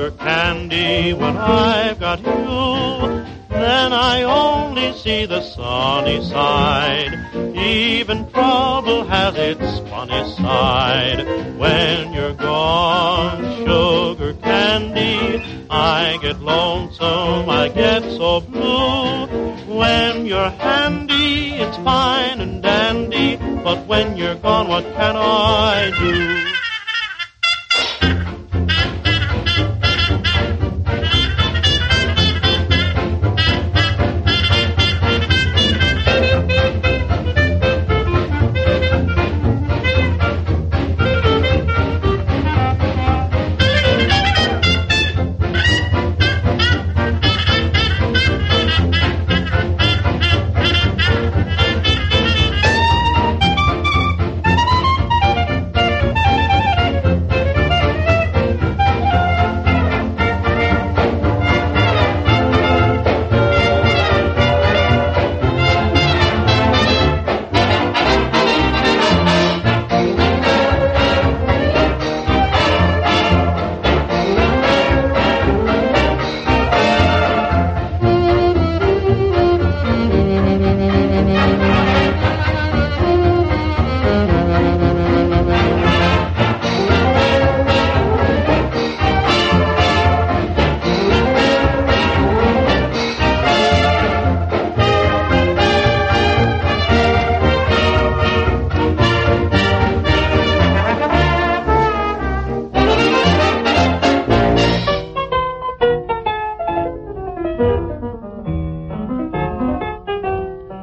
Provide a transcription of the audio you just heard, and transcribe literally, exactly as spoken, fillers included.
sugar candy when I've got you. Then I only see the sunny side. Even trouble has its funny side. When you're gone, sugar candy, I get lonesome, I get so blue. When you're handy, it's fine and dandy, but when you're gone, what can I do? Thank you.